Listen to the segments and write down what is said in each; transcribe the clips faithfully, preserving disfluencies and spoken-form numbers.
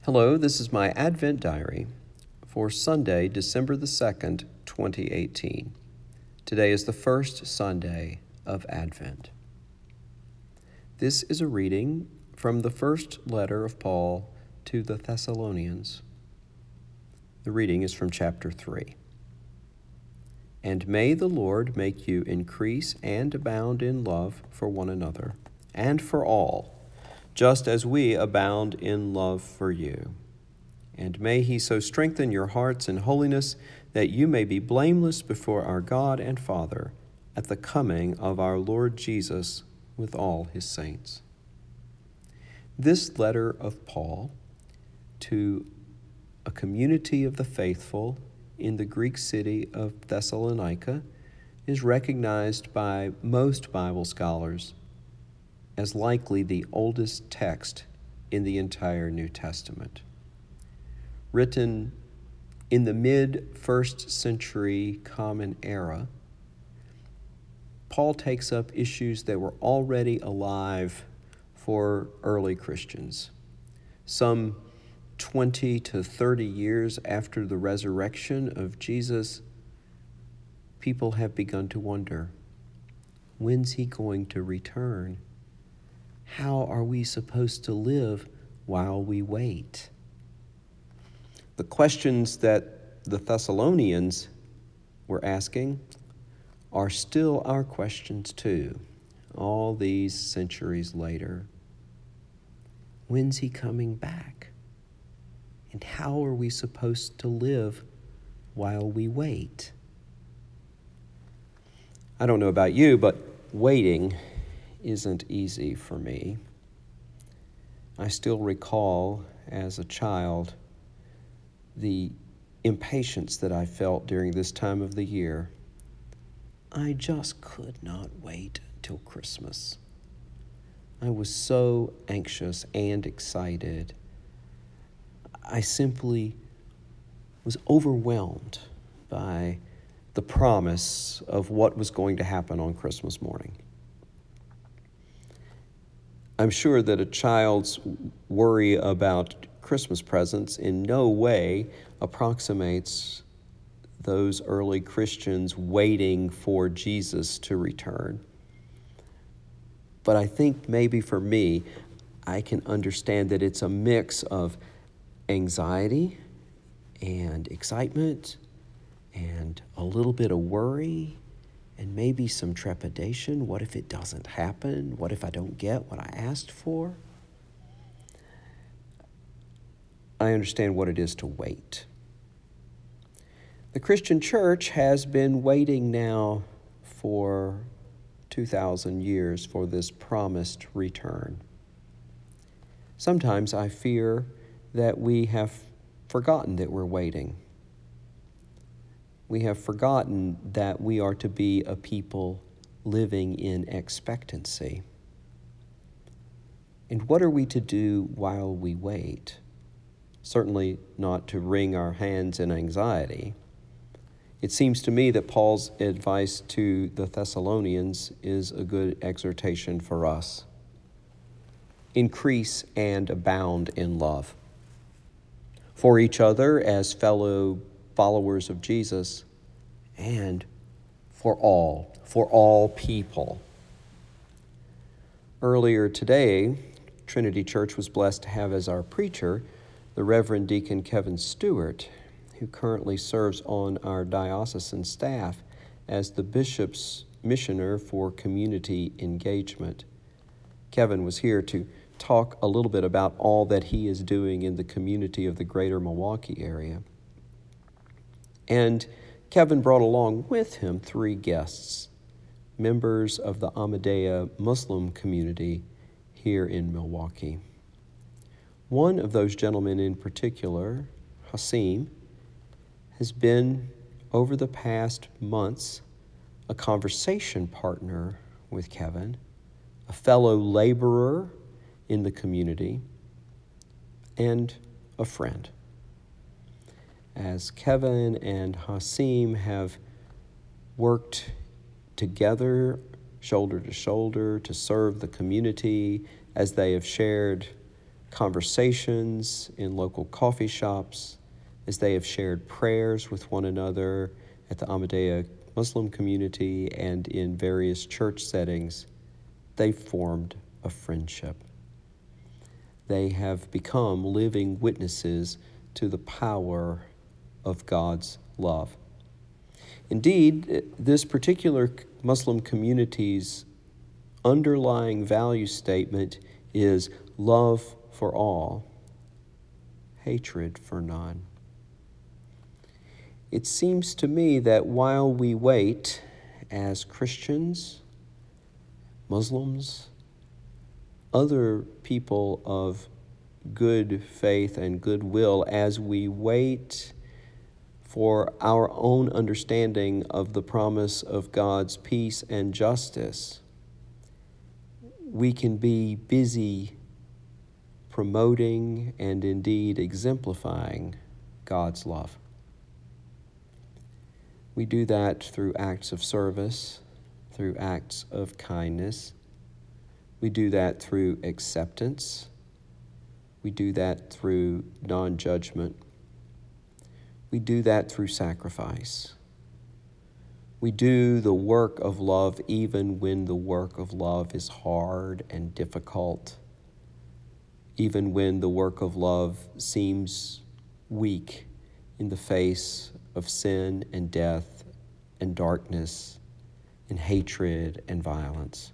Hello, this is my Advent Diary for Sunday, December the second, twenty eighteen. Today is the first Sunday of Advent. This is a reading from the first letter of Paul to the Thessalonians. The reading is from chapter three. And may the Lord make you increase and abound in love for one another and for all, just as we abound in love for you. And may he so strengthen your hearts in holiness that you may be blameless before our God and Father at the coming of our Lord Jesus with all his saints. This letter of Paul to a community of the faithful in the Greek city of Thessalonica is recognized by most Bible scholars as likely the oldest text in the entire New Testament. Written in the mid-first century Common Era, Paul takes up issues that were already alive for early Christians. Some twenty to thirty years after the resurrection of Jesus, people have begun to wonder, when's he going to return? How are we supposed to live while we wait? The questions that the Thessalonians were asking are still our questions too, all these centuries later. When's he coming back? And how are we supposed to live while we wait? I don't know about you, but waiting isn't easy for me. I still recall as a child the impatience that I felt during this time of the year. I just could not wait till Christmas. I was so anxious and excited. I simply was overwhelmed by the promise of what was going to happen on Christmas morning. I'm sure that a child's worry about Christmas presents in no way approximates those early Christians waiting for Jesus to return. But I think maybe for me, I can understand that it's a mix of anxiety and excitement and a little bit of worry and maybe some trepidation. What if it doesn't happen? What if I don't get what I asked for? I understand what it is to wait. The Christian church has been waiting now for two thousand years for this promised return. Sometimes I fear that we have forgotten that we're waiting. We have forgotten that we are to be a people living in expectancy. And what are we to do while we wait? Certainly not to wring our hands in anxiety. It seems to me that Paul's advice to the Thessalonians is a good exhortation for us. Increase and abound in love for each other as fellow followers of Jesus, and for all, for all people. Earlier today, Trinity Church was blessed to have as our preacher the Reverend Deacon Kevin Stewart, who currently serves on our diocesan staff as the bishop's missioner for community engagement. Kevin was here to talk a little bit about all that he is doing in the community of the greater Milwaukee area. And Kevin brought along with him three guests, members of the Ahmadiyya Muslim community here in Milwaukee. One of those gentlemen in particular, Hasim, has been, over the past months, a conversation partner with Kevin, a fellow laborer in the community, and a friend. As Kevin and Hasim have worked together, shoulder to shoulder, to serve the community, as they have shared conversations in local coffee shops, as they have shared prayers with one another at the Ahmadiyya Muslim community and in various church settings, they've formed a friendship. They have become living witnesses to the power of God's love. Indeed, this particular Muslim community's underlying value statement is love for all, hatred for none. It seems to me that while we wait as Christians, Muslims, other people of good faith and goodwill, as we wait for our own understanding of the promise of God's peace and justice, we can be busy promoting and indeed exemplifying God's love. We do that through acts of service, through acts of kindness. We do that through acceptance. We do that through non-judgment. We do that through sacrifice. We do the work of love even when the work of love is hard and difficult, even when the work of love seems weak in the face of sin and death and darkness and hatred and violence.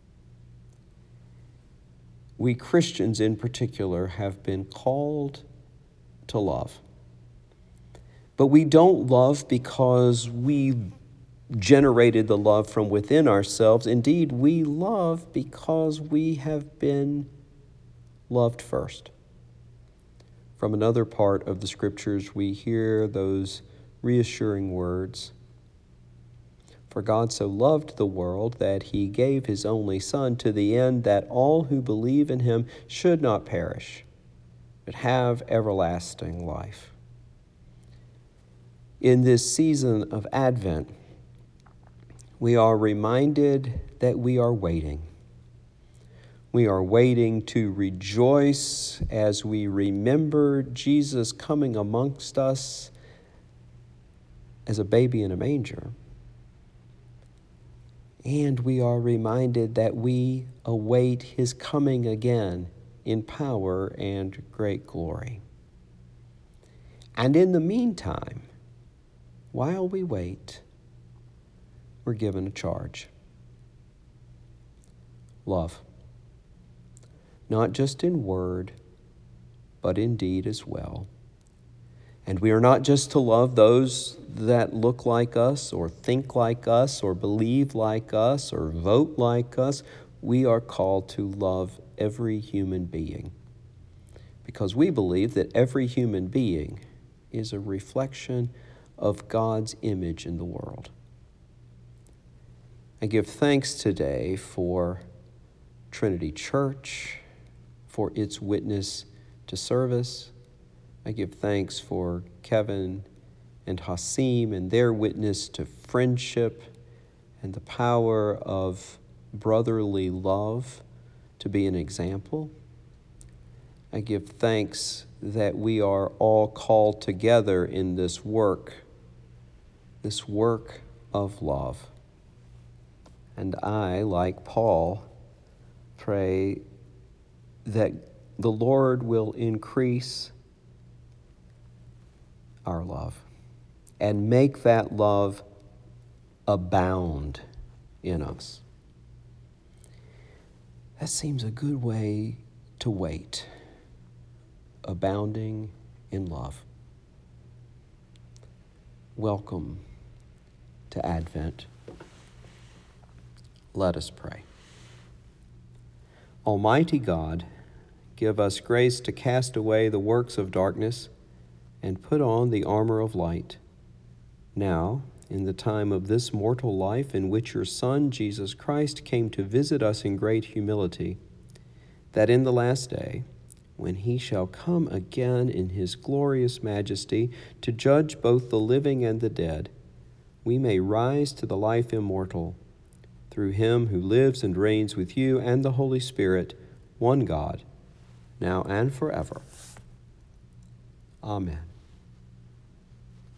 We Christians in particular have been called to love. But we don't love because we generated the love from within ourselves. Indeed, we love because we have been loved first. From another part of the Scriptures, we hear those reassuring words. For God so loved the world that he gave his only Son, to the end that all who believe in him should not perish, but have everlasting life. In this season of Advent, we are reminded that we are waiting. We are waiting to rejoice as we remember Jesus coming amongst us as a baby in a manger. And we are reminded that we await his coming again in power and great glory. And in the meantime, while we wait, we're given a charge. Love. Not just in word, but in deed as well. And we are not just to love those that look like us or think like us or believe like us or vote like us. We are called to love every human being because we believe that every human being is a reflection of God's image in the world. I give thanks today for Trinity Church, for its witness to service. I give thanks for Kevin and Hasim and their witness to friendship and the power of brotherly love to be an example. I give thanks that we are all called together in this work, this work of love. And I, like Paul, pray that the Lord will increase our love and make that love abound in us. That seems a good way to wait, abounding in love. Welcome to Advent. Let us pray. Almighty God, give us grace to cast away the works of darkness and put on the armor of light. Now, in the time of this mortal life in which your Son, Jesus Christ, came to visit us in great humility, that in the last day, when he shall come again in his glorious majesty to judge both the living and the dead, we may rise to the life immortal, through him who lives and reigns with you and the Holy Spirit, one God, now and forever. Amen.